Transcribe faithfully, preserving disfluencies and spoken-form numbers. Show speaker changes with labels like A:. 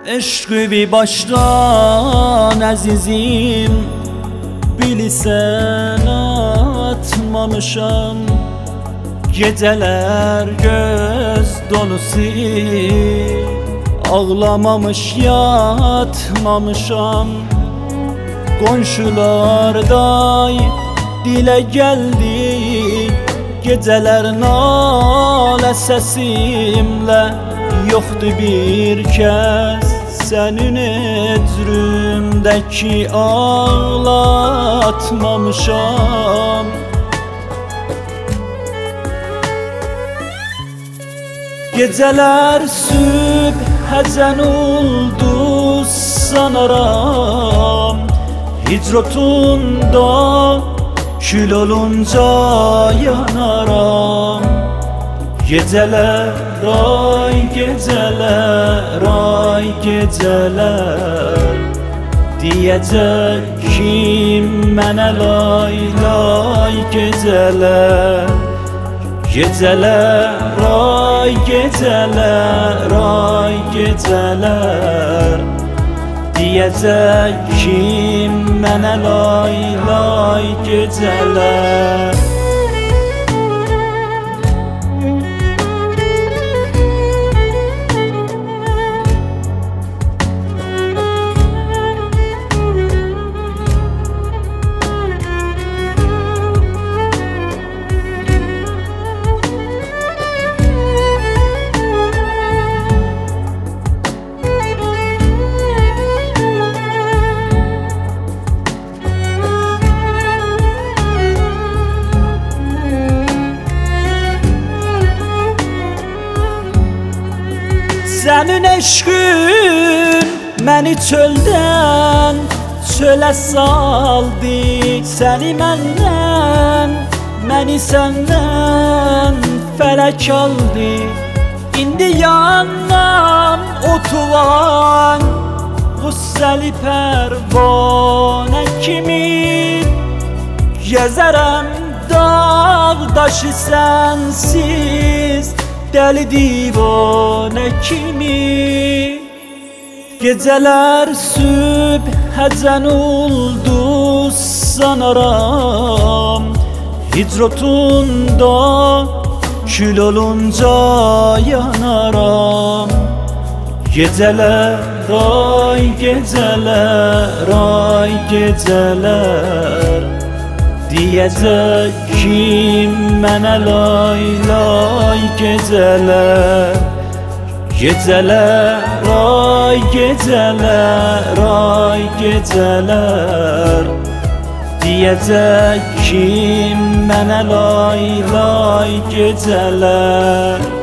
A: Eşkı bir baştan əzizim, bilirsən atmamışam. Gecələr göz dolusu ağlamamış yatmamışam. Qonşularday dilə gəldi gecələr nalə səsimlə. Yoxdur bir kəs sənin ecrümdəki ağlatmamışam. Gecələr sübh həzən oldu sanaram. Hicrotunda kül olunca yanaram. Gecələr, ay gecələr, ay gecələr, deyəcək kim mənə lay lay gecələr. Gecələr, ay gecələr, ay gecələr, deyəcək kim mənə lay lay gecələr. Sənin eşqin məni çöldən çölə saldı. Səni məndən, məni səndən fələk aldı. İndi yanam otuvan qüssəli pərvanə kimi. Gəzərəm dağ daşı sənsiz, dəli divanə kimi. Gecələr sübh həzən oldu sanaram. Hicrotunda kül olunca yanaram. Gecələr, ay gecələr, ay gecələr, deyəcək kim mənə lay lay gecələr. Gecələr, ay gecələr, ay gecələr, deyəcək kim mənə lay lay gecələr.